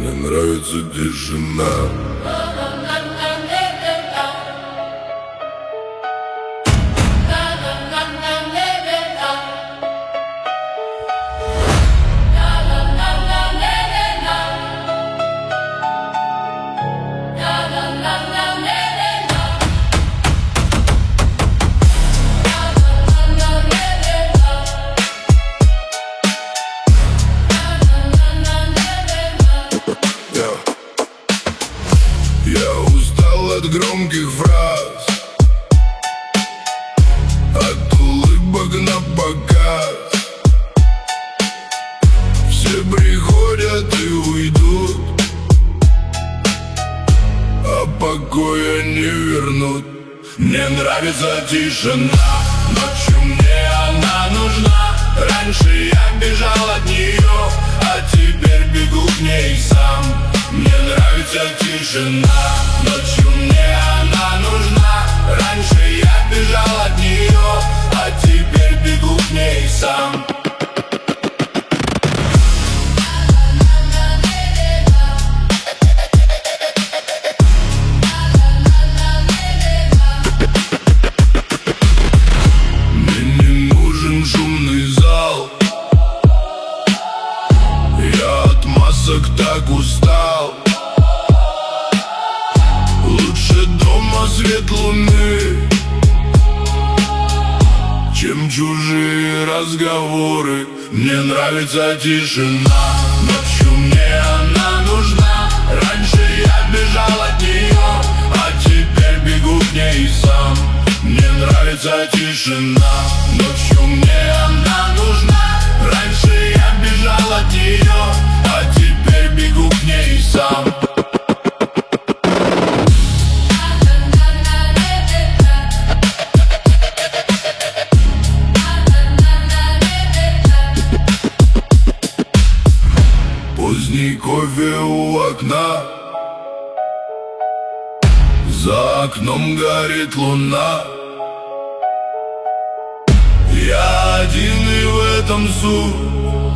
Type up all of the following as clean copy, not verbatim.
Мне нравится тишина. Я устал от громких фраз, от улыбок на показ. Все приходят и уйдут, а покоя не вернут. Мне нравится тишина, ночью мне она нужна. Раньше я бежал от нее, а теперь бегу к ней сам. Мне нравится тишина, ночью мне она нужна. Раньше я бежал от нее, а теперь бегу к ней сам. Мне не нужен шумный зал, я от масок так устал. Лучше дома свет луны, чем чужие разговоры. Мне нравится тишина, ночью мне она нужна. Раньше я бежал от нее, а теперь бегу к ней сам. Мне нравится тишина, ночью мне она нужна. Раньше я бежал от нее, а теперь бегу к ней сам. Поздний кофе у окна, за окном горит луна. Я один и в этом суть.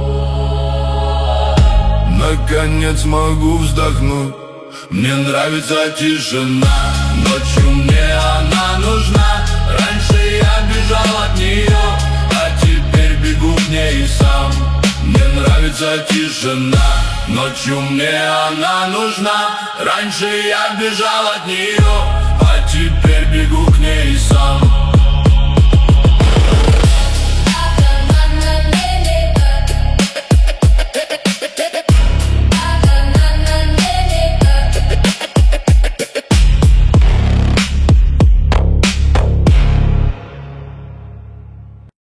Наконец могу вздохнуть. Мне нравится тишина, ночью мне она нужна. Раньше я бежал от нее, а теперь бегу к ней сам. Мне нравится тишина, ночью мне она нужна. Раньше я бежал от нее, а теперь бегу к ней сам.